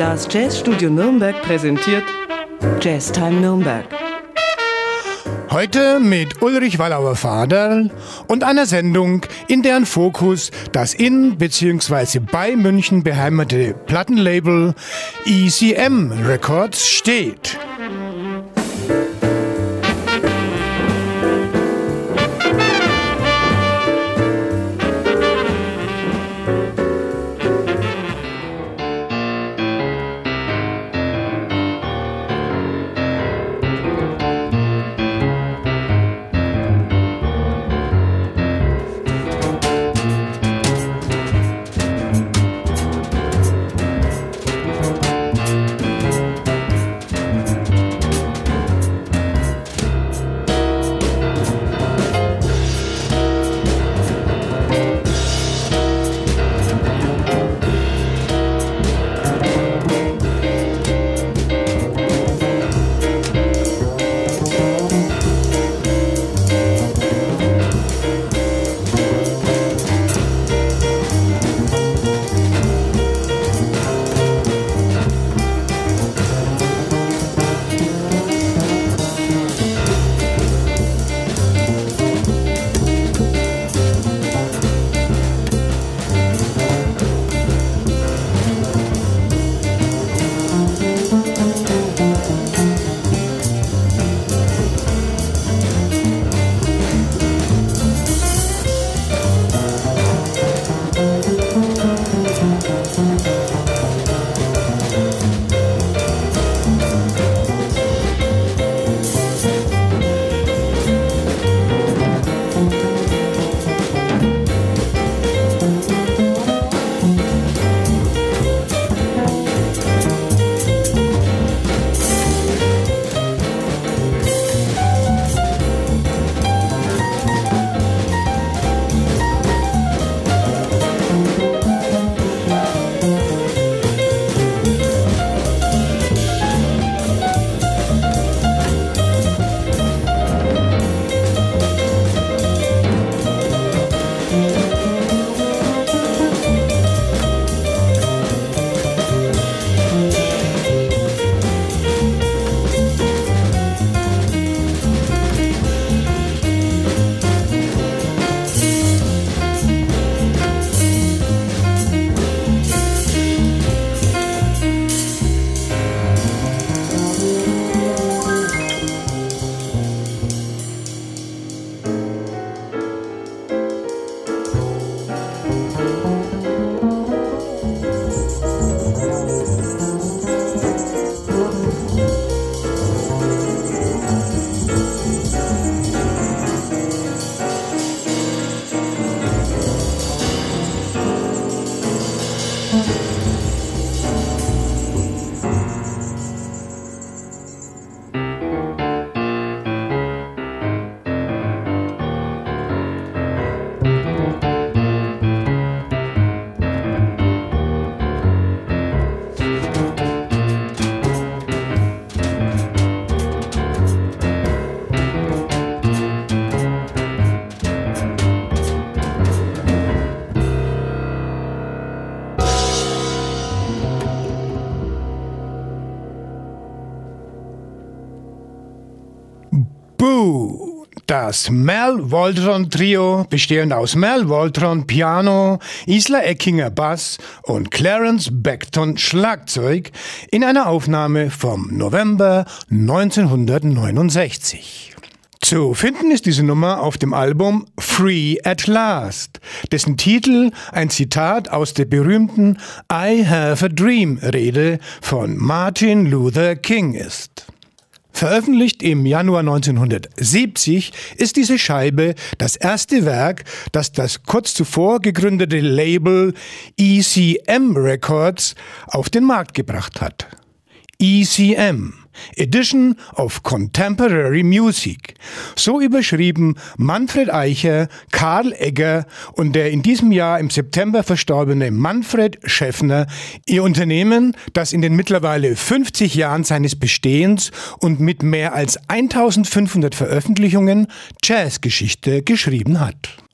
Das Jazzstudio Nürnberg präsentiert Jazztime Nürnberg. Heute mit Ulrich Wallauer-Vaderl und einer Sendung, in deren Fokus das in bzw. bei München beheimatete Plattenlabel ECM Records steht. Das Mal Waldron Trio, bestehend aus Mal Waldron Piano, Isla Eckinger Bass und Clarence Beckton Schlagzeug, in einer Aufnahme vom November 1969. Zu finden ist diese Nummer auf dem Album Free at Last, dessen Titel ein Zitat aus der berühmten I Have a Dream Rede von Martin Luther King ist. Veröffentlicht im Januar 1970 ist diese Scheibe das erste Werk, das das kurz zuvor gegründete Label ECM Records auf den Markt gebracht hat. ECM, Edition of Contemporary Music. So überschrieben Manfred Eicher, Karl Egger und der in diesem Jahr im September verstorbene Manfred Schäffner ihr Unternehmen, das in den mittlerweile 50 Jahren seines Bestehens und mit mehr als 1500 Veröffentlichungen Jazzgeschichte geschrieben hat.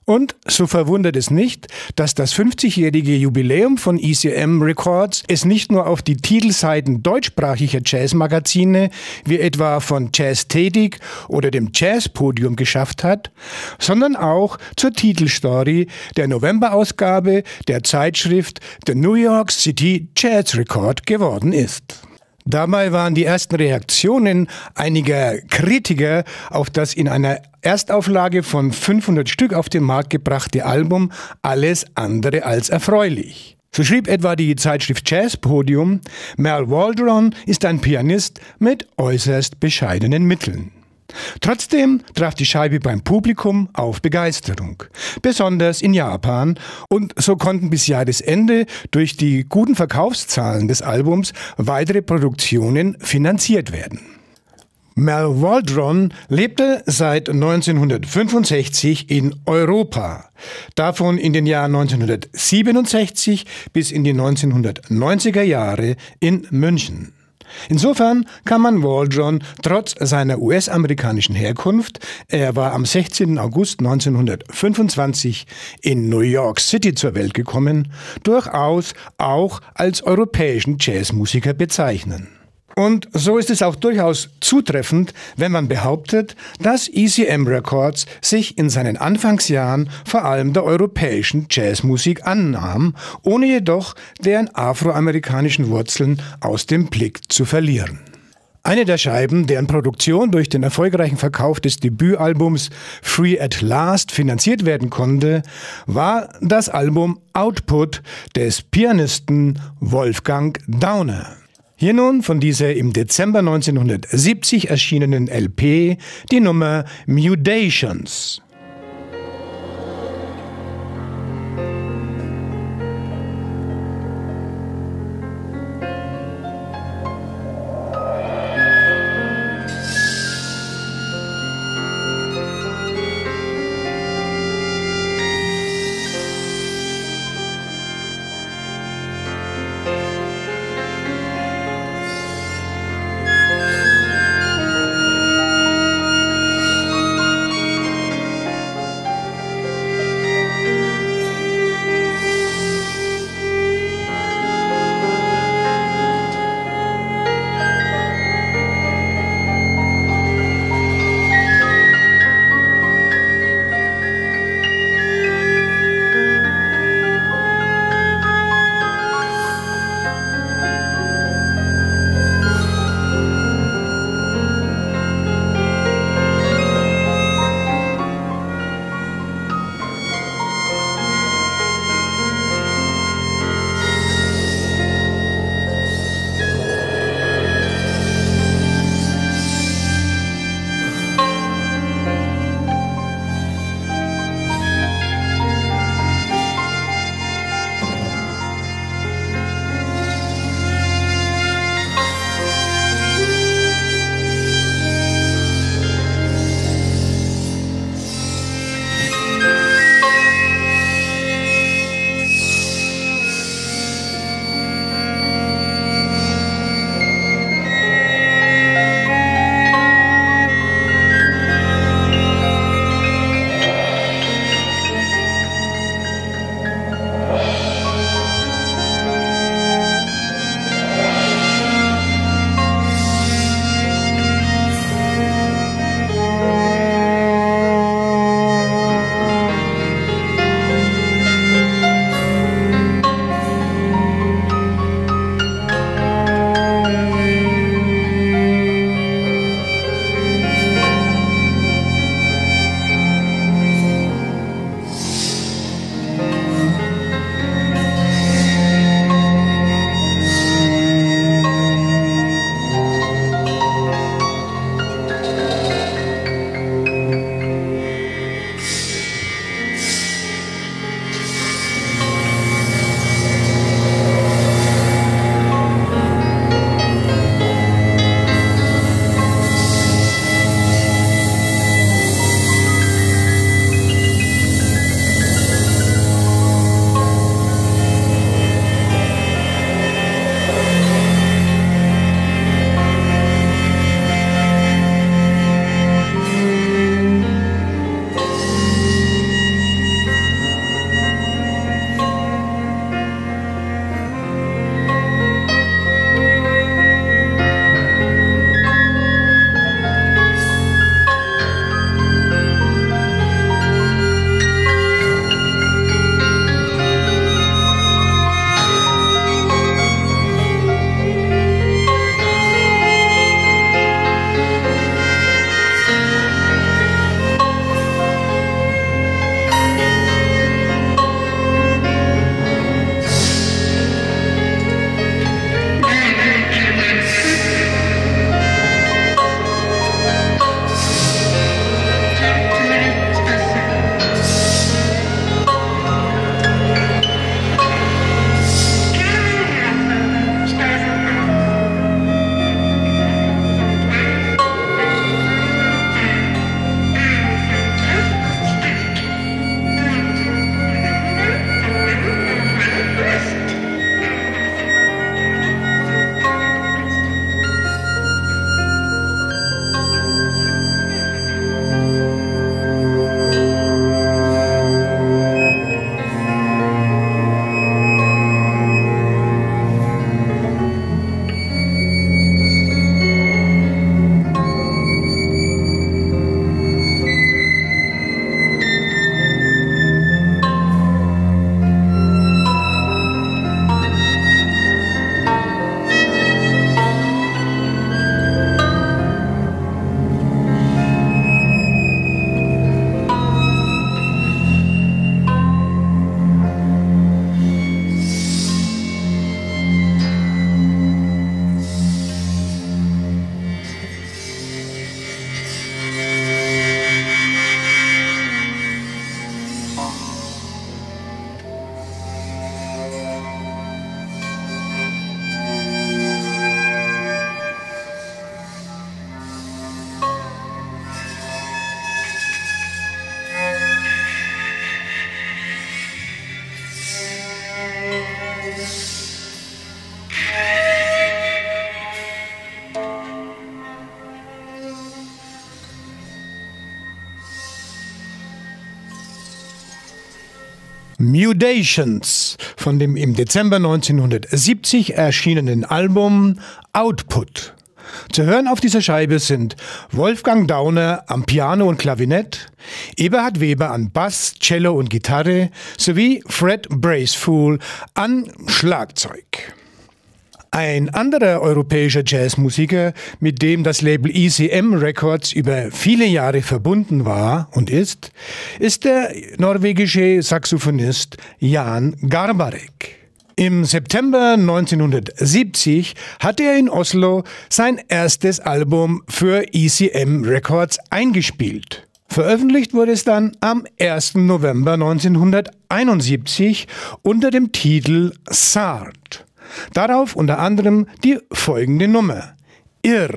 Und so verwundert es nicht, dass das 50-jährige Jubiläum von ECM Records es nicht nur auf die Titelseiten deutschsprachiger Jazzmagazine wie etwa von Jazz Tätig oder dem Jazzpodium geschafft hat, sondern auch zur Titelstory der Novemberausgabe der Zeitschrift The New York City Jazz Record geworden ist. Dabei waren die ersten Reaktionen einiger Kritiker auf das in einer Erstauflage von 500 Stück auf den Markt gebrachte Album alles andere als erfreulich. So schrieb etwa die Zeitschrift Jazzpodium, Mal Waldron ist ein Pianist mit äußerst bescheidenen Mitteln. Trotzdem traf die Scheibe beim Publikum auf Begeisterung, besonders in Japan, und so konnten bis Jahresende durch die guten Verkaufszahlen des Albums weitere Produktionen finanziert werden. Mal Waldron lebte seit 1965 in Europa, davon in den Jahren 1967 bis in die 1990er Jahre in München. Insofern kann man Waldron trotz seiner US-amerikanischen Herkunft, er war am 16. August 1925 in New York City zur Welt gekommen, durchaus auch als europäischen Jazzmusiker bezeichnen. Und so ist es auch durchaus zutreffend, wenn man behauptet, dass ECM Records sich in seinen Anfangsjahren vor allem der europäischen Jazzmusik annahm, ohne jedoch deren afroamerikanischen Wurzeln aus dem Blick zu verlieren. Eine der Scheiben, deren Produktion durch den erfolgreichen Verkauf des Debütalbums Free at Last finanziert werden konnte, war das Album Output des Pianisten Wolfgang Dauner. Hier nun von dieser im Dezember 1970 erschienenen LP die Nummer Mutations. Mutations von dem im Dezember 1970 erschienenen Album Output. Zu hören auf dieser Scheibe sind Wolfgang Dauner am Piano und Klavinett, Eberhard Weber an Bass, Cello und Gitarre sowie Fred Bracefool an Schlagzeug. Ein anderer europäischer Jazzmusiker, mit dem das Label ECM Records über viele Jahre verbunden war und ist der norwegische Saxophonist Jan Garbarek. Im September 1970 hatte er in Oslo sein erstes Album für ECM Records eingespielt. Veröffentlicht wurde es dann am 1. November 1971 unter dem Titel Sart. Darauf unter anderem die folgende Nummer, Irr.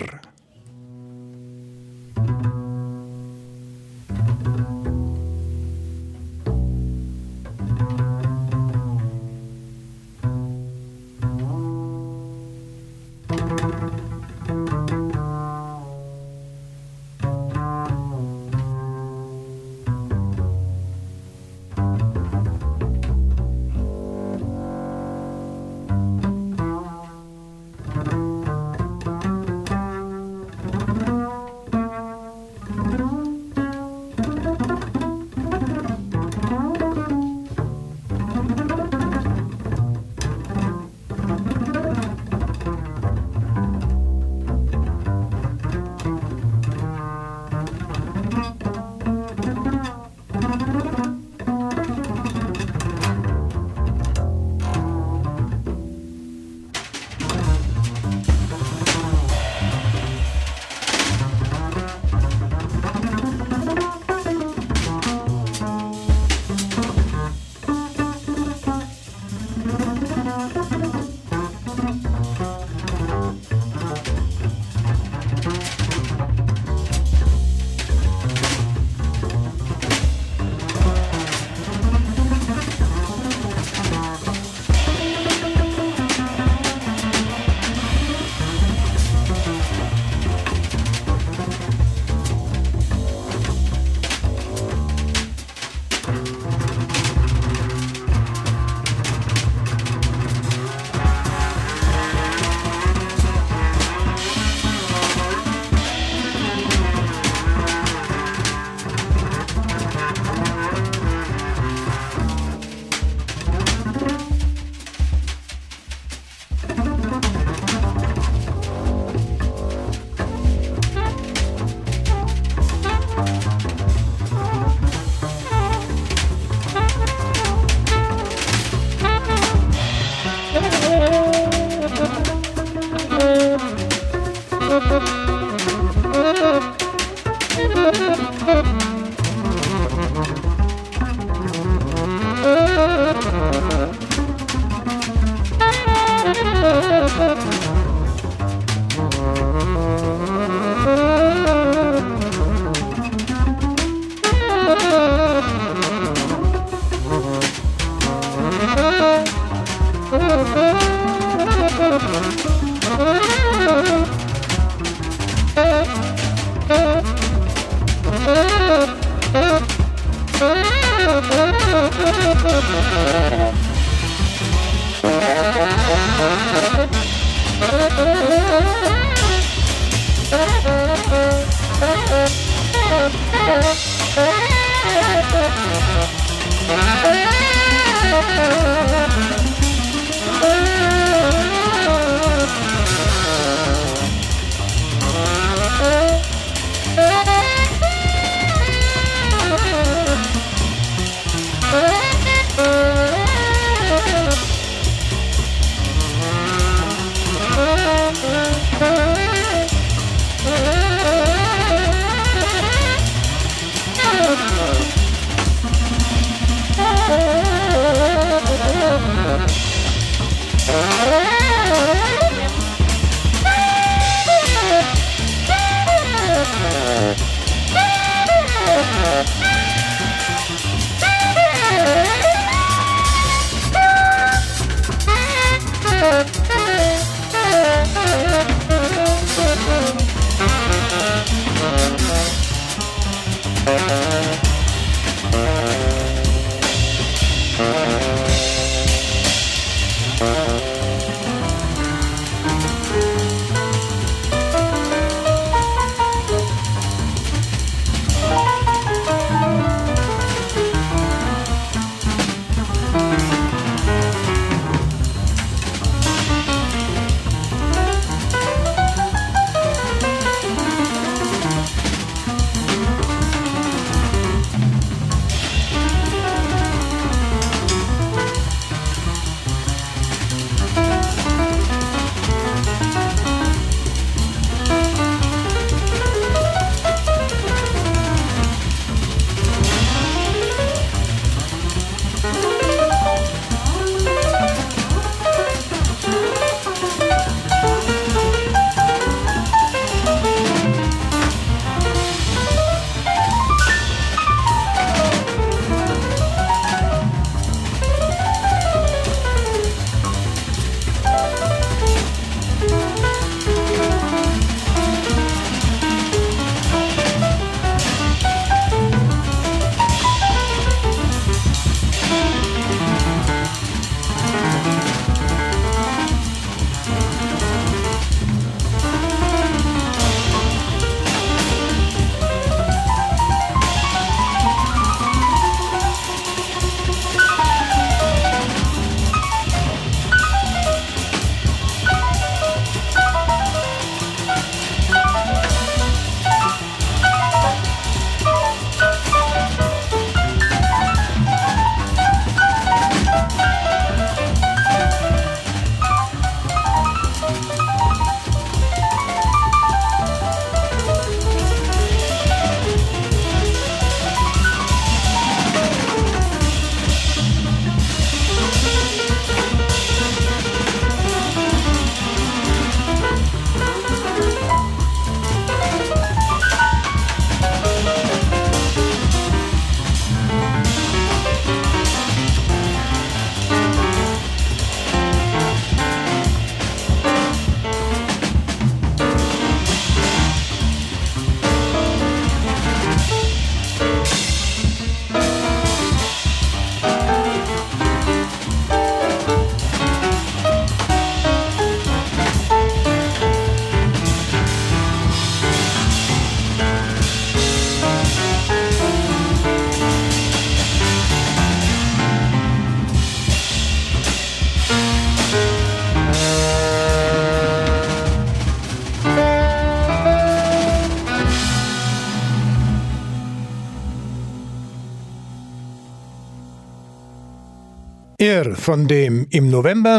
Von dem im November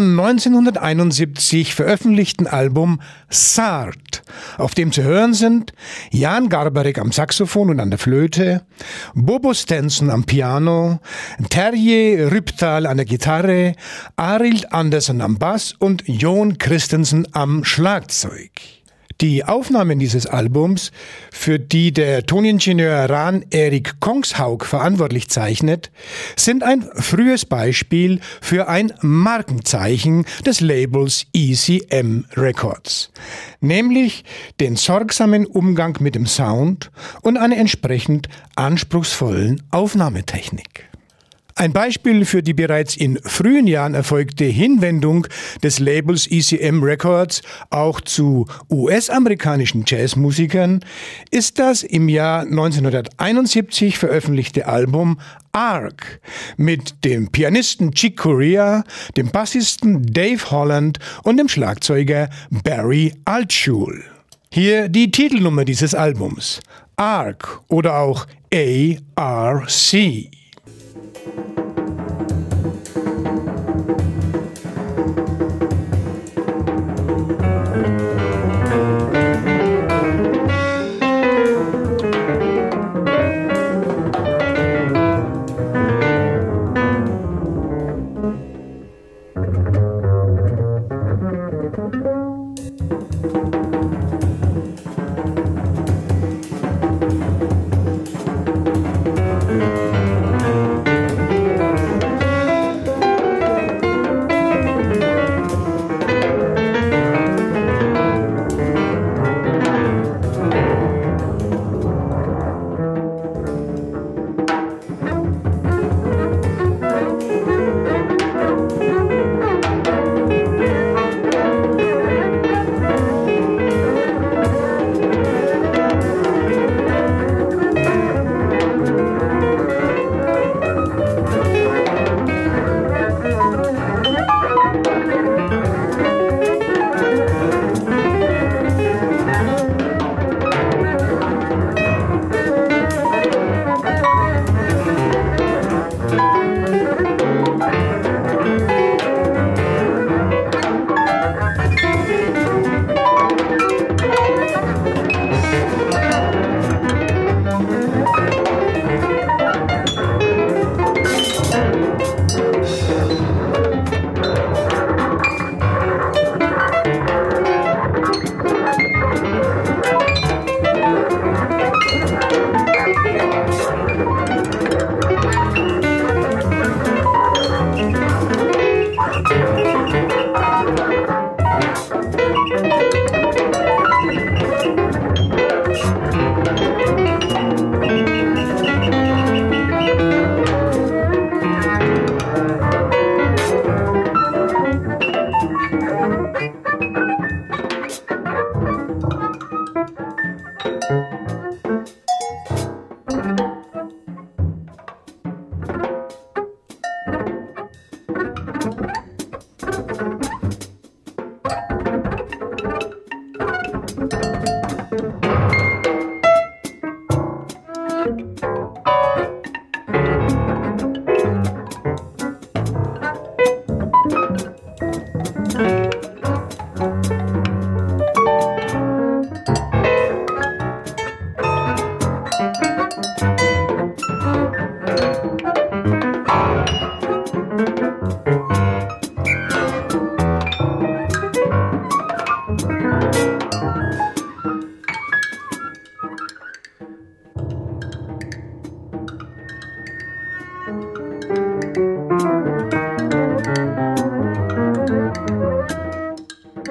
1971 veröffentlichten Album Sartre, auf dem zu hören sind Jan Garbarek am Saxophon und an der Flöte, Bobo Stenson am Piano, Terje Rypdal an der Gitarre, Arild Andersen am Bass und Jon Christensen am Schlagzeug. Die Aufnahmen dieses Albums, für die der Toningenieur Ran Erik Kongshaug verantwortlich zeichnet, sind ein frühes Beispiel für ein Markenzeichen des Labels ECM Records, nämlich den sorgsamen Umgang mit dem Sound und eine entsprechend anspruchsvollen Aufnahmetechnik. Ein Beispiel für die bereits in frühen Jahren erfolgte Hinwendung des Labels ECM Records auch zu US-amerikanischen Jazzmusikern ist das im Jahr 1971 veröffentlichte Album Arc mit dem Pianisten Chick Corea, dem Bassisten Dave Holland und dem Schlagzeuger Barry Altschul. Hier die Titelnummer dieses Albums, Arc oder auch ARC.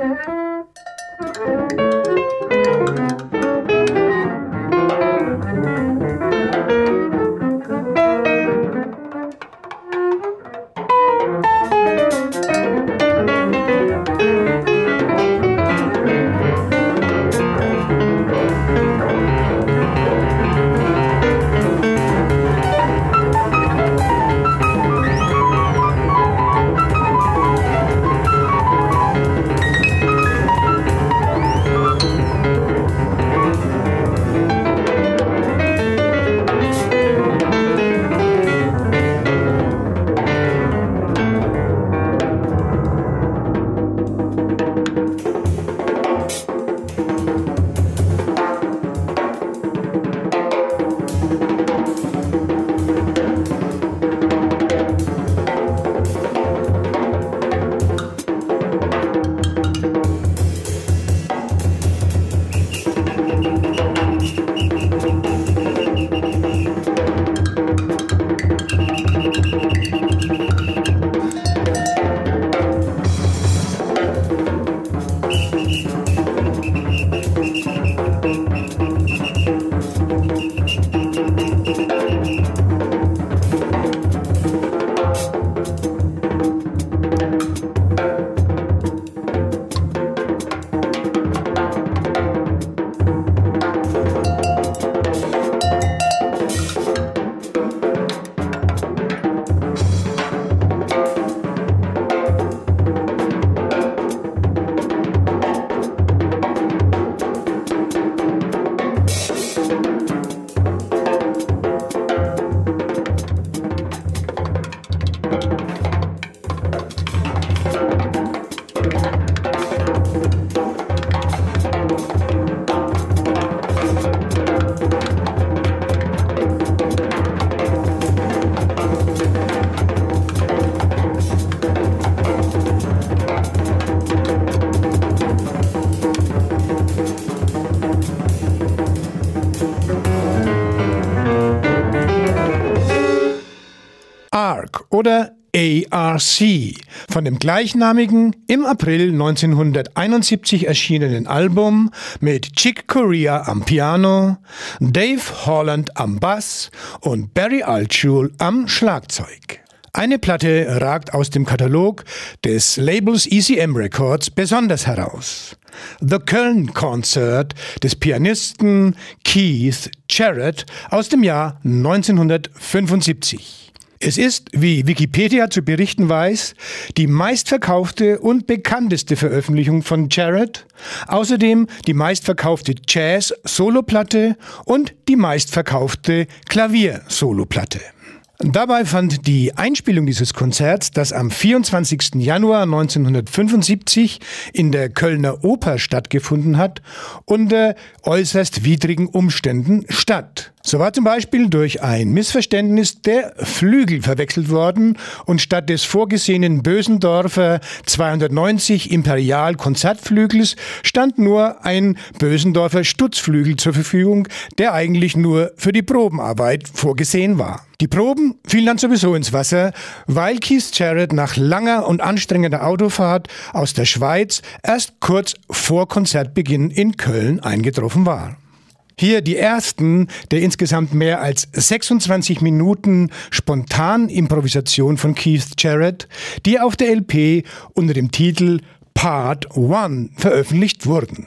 ARC oder ARC von dem gleichnamigen, im April 1971 erschienenen Album mit Chick Corea am Piano, Dave Holland am Bass und Barry Altschul am Schlagzeug. Eine Platte ragt aus dem Katalog des Labels ECM Records besonders heraus. The Köln Concert des Pianisten Keith Jarrett aus dem Jahr 1975. Es ist, wie Wikipedia zu berichten weiß, die meistverkaufte und bekannteste Veröffentlichung von Jarrett, außerdem die meistverkaufte Jazz-Soloplatte und die meistverkaufte Klavier-Soloplatte. Dabei fand die Einspielung dieses Konzerts, das am 24. Januar 1975 in der Kölner Oper stattgefunden hat, unter äußerst widrigen Umständen statt. So war zum Beispiel durch ein Missverständnis der Flügel verwechselt worden und statt des vorgesehenen Bösendorfer 290 Imperial-Konzertflügels stand nur ein Bösendorfer Stutzflügel zur Verfügung, der eigentlich nur für die Probenarbeit vorgesehen war. Die Proben fielen dann sowieso ins Wasser, weil Keith Jarrett nach langer und anstrengender Autofahrt aus der Schweiz erst kurz vor Konzertbeginn in Köln eingetroffen war. Hier die ersten der insgesamt mehr als 26 Minuten spontan Improvisation von Keith Jarrett, die auf der LP unter dem Titel Part 1 veröffentlicht wurden.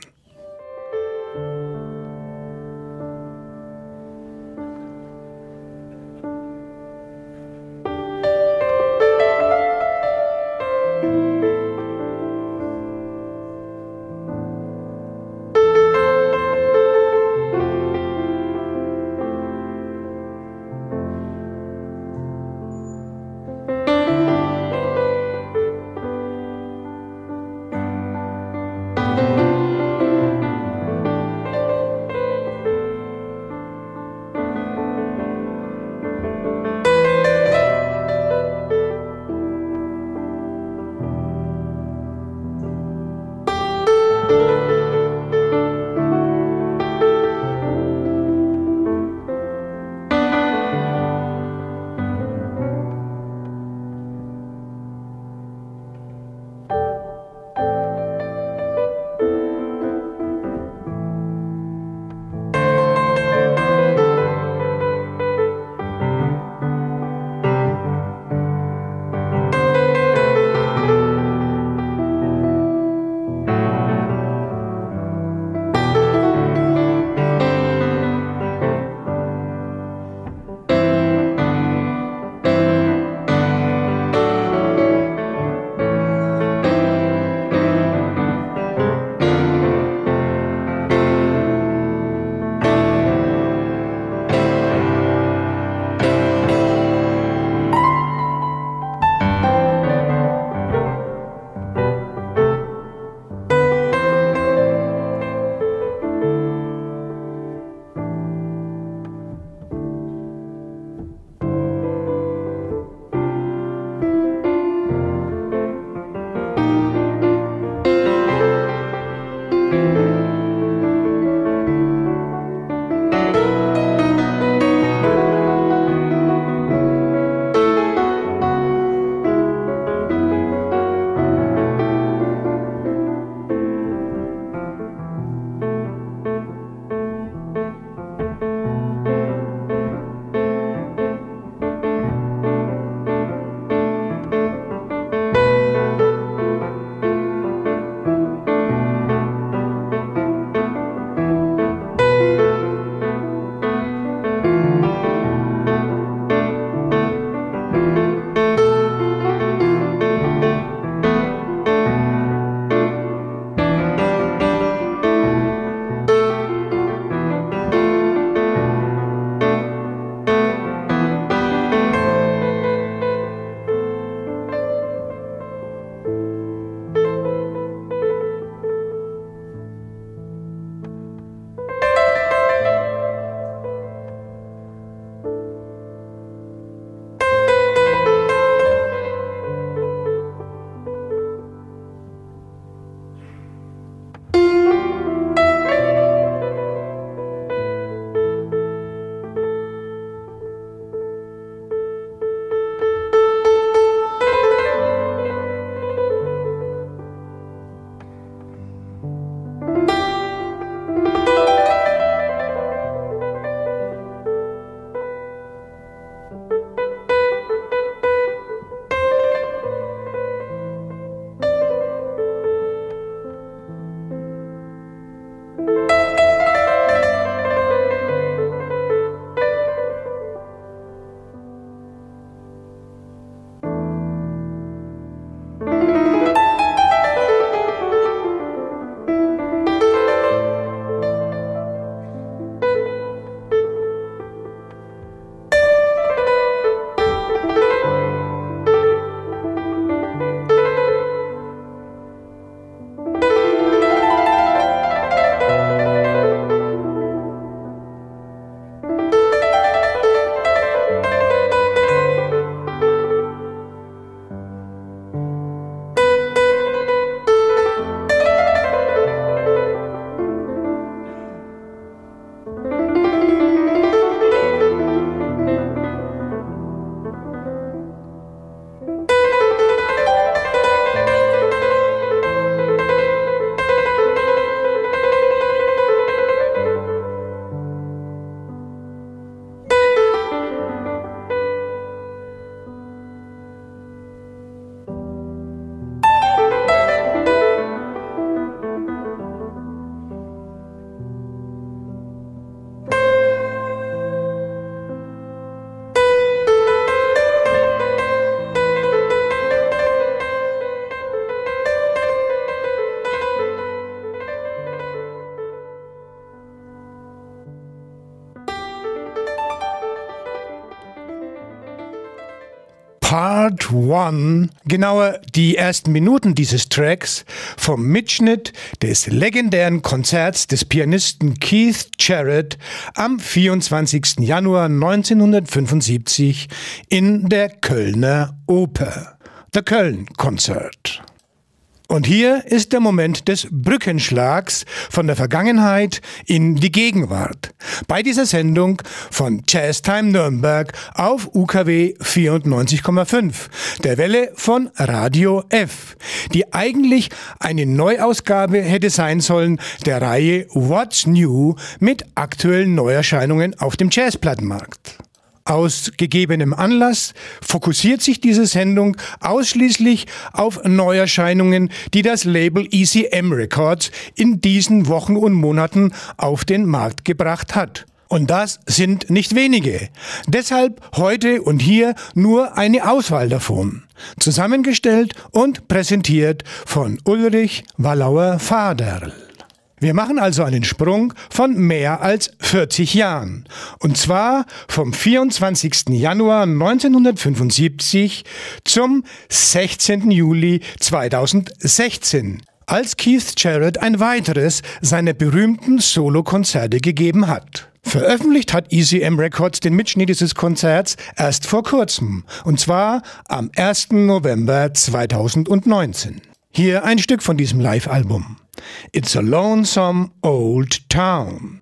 Part 1, genauer die ersten Minuten dieses Tracks, vom Mitschnitt des legendären Konzerts des Pianisten Keith Jarrett am 24. Januar 1975 in der Kölner Oper. The Köln Concert. Und hier ist der Moment des Brückenschlags von der Vergangenheit in die Gegenwart. Bei dieser Sendung von Jazztime Nürnberg auf UKW 94,5, der Welle von Radio F, die eigentlich eine Neuausgabe hätte sein sollen der Reihe What's New mit aktuellen Neuerscheinungen auf dem Jazzplattenmarkt. Aus gegebenem Anlass fokussiert sich diese Sendung ausschließlich auf Neuerscheinungen, die das Label ECM Records in diesen Wochen und Monaten auf den Markt gebracht hat. Und das sind nicht wenige. Deshalb heute und hier nur eine Auswahl davon. Zusammengestellt und präsentiert von Ulrich Wallauer-Faderl. Wir machen also einen Sprung von mehr als 40 Jahren. Und zwar vom 24. Januar 1975 zum 16. Juli 2016, als Keith Jarrett ein weiteres seiner berühmten Solokonzerte gegeben hat. Veröffentlicht hat ECM Records den Mitschnitt dieses Konzerts erst vor kurzem, und zwar am 1. November 2019. Hier ein Stück von diesem Live-Album. It's a Lonesome Old Town.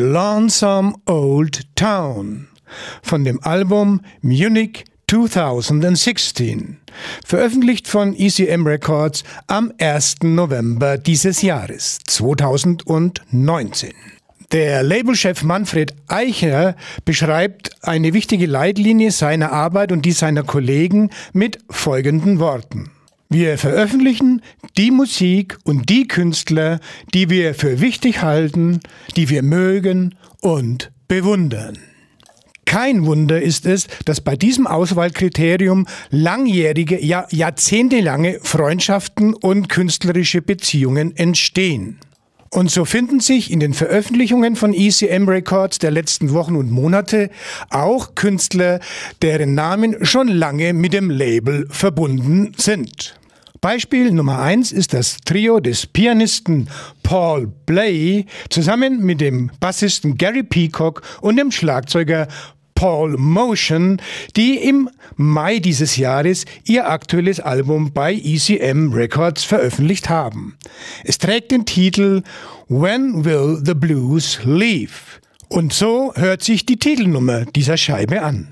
Lonesome Old Town von dem Album Munich 2016, veröffentlicht von ECM Records am 1. November dieses Jahres, 2019. Der Labelchef Manfred Eicher beschreibt eine wichtige Leitlinie seiner Arbeit und die seiner Kollegen mit folgenden Worten. Wir veröffentlichen die Musik und die Künstler, die wir für wichtig halten, die wir mögen und bewundern. Kein Wunder ist es, dass bei diesem Auswahlkriterium langjährige, ja jahrzehntelange Freundschaften und künstlerische Beziehungen entstehen. Und so finden sich in den Veröffentlichungen von ECM Records der letzten Wochen und Monate auch Künstler, deren Namen schon lange mit dem Label verbunden sind. Beispiel Nummer 1 ist das Trio des Pianisten Paul Bley zusammen mit dem Bassisten Gary Peacock und dem Schlagzeuger Paul Motion, die im Mai dieses Jahres ihr aktuelles Album bei ECM Records veröffentlicht haben. Es trägt den Titel When Will the Blues Leave? Und so hört sich die Titelnummer dieser Scheibe an.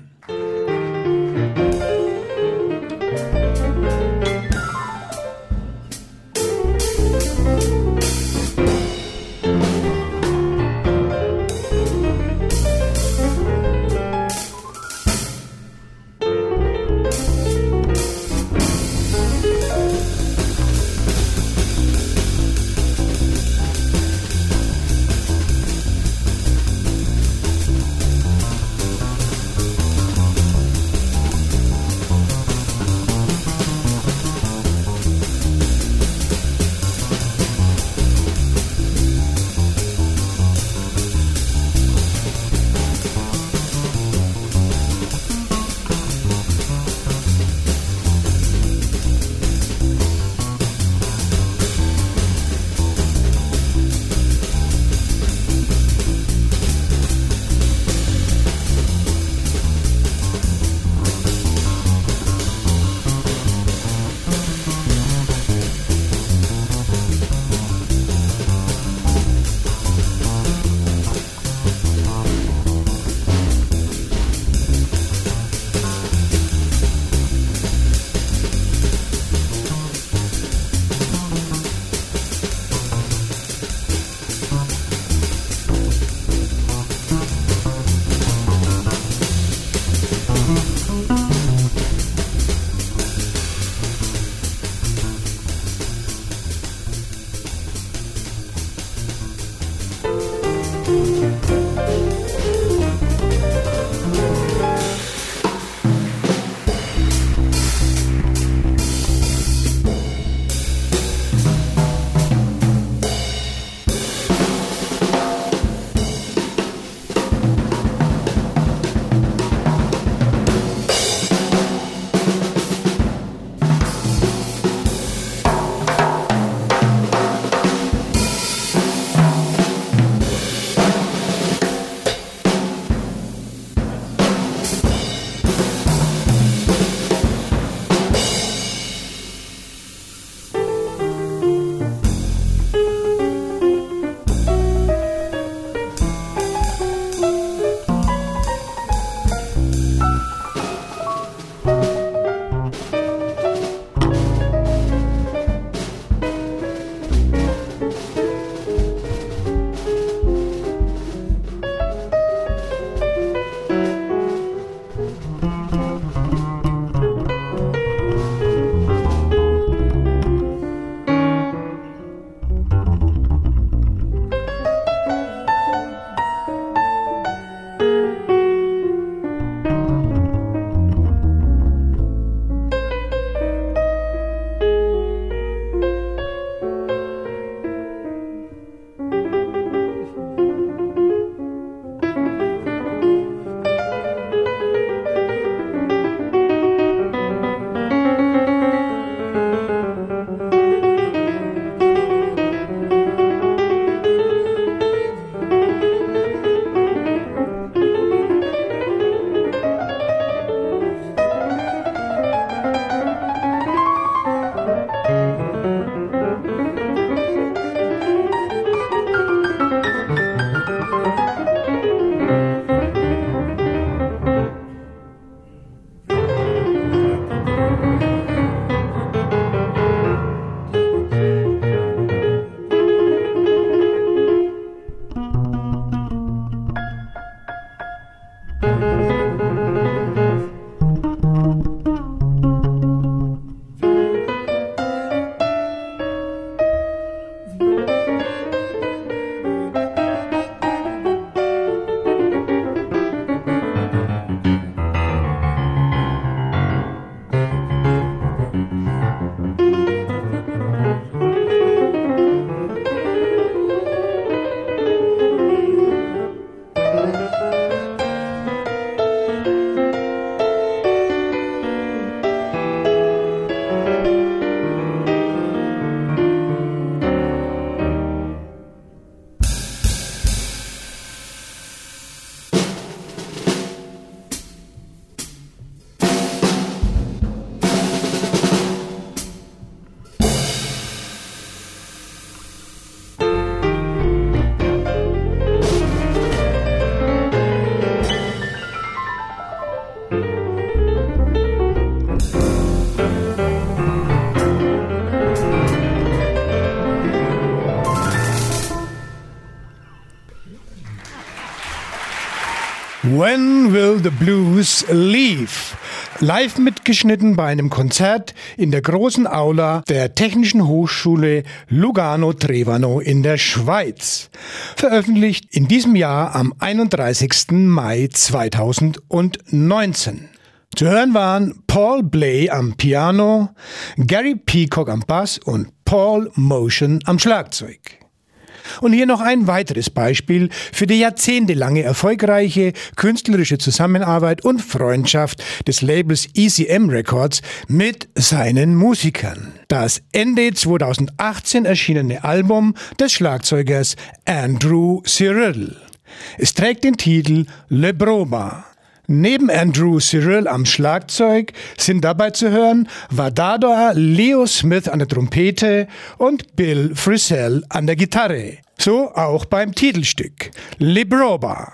When Will the Blues Leave? Live mitgeschnitten bei einem Konzert in der großen Aula der Technischen Hochschule Lugano-Trevano in der Schweiz. Veröffentlicht in diesem Jahr am 31. Mai 2019. Zu hören waren Paul Bley am Piano, Gary Peacock am Bass und Paul Motion am Schlagzeug. Und hier noch ein weiteres Beispiel für die jahrzehntelange erfolgreiche künstlerische Zusammenarbeit und Freundschaft des Labels ECM Records mit seinen Musikern. Das Ende 2018 erschienene Album des Schlagzeugers Andrew Cyrille. Es trägt den Titel Le Broba. Neben Andrew Cyrille am Schlagzeug sind dabei zu hören Wadada Leo Smith an der Trompete und Bill Frisell an der Gitarre. So auch beim Titelstück Le Broba.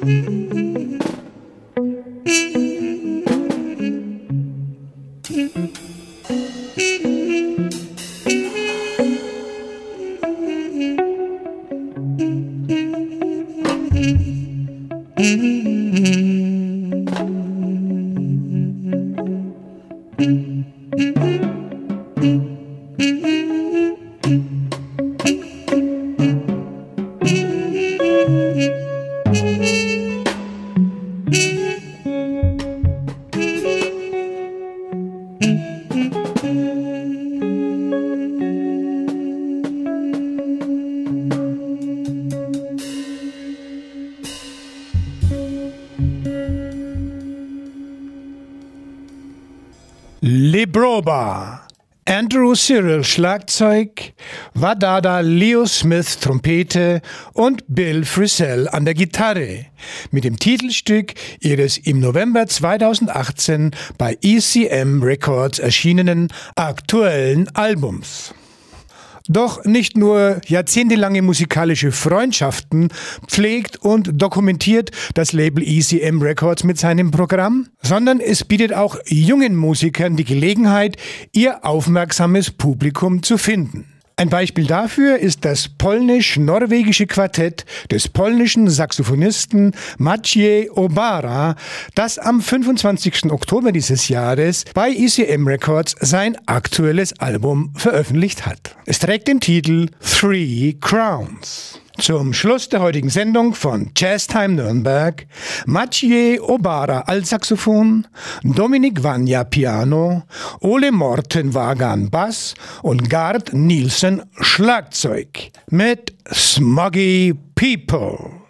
Libroba. Andrew Cyril Schlagzeug, Wadada Leo Smith Trompete und Bill Frisell an der Gitarre mit dem Titelstück ihres im November 2018 bei ECM Records erschienenen aktuellen Albums. Doch nicht nur jahrzehntelange musikalische Freundschaften pflegt und dokumentiert das Label ECM Records mit seinem Programm, sondern es bietet auch jungen Musikern die Gelegenheit, ihr aufmerksames Publikum zu finden. Ein Beispiel dafür ist das polnisch-norwegische Quartett des polnischen Saxophonisten Maciej Obara, das am 25. Oktober dieses Jahres bei ECM Records sein aktuelles Album veröffentlicht hat. Es trägt den Titel Three Crowns. Zum Schluss der heutigen Sendung von Jazztime Nürnberg Maciej Obara Altsaxophon, Dominik Vanja Piano, Ole Morten Vagan Bass und Gard Nielsen Schlagzeug mit Smoggy People.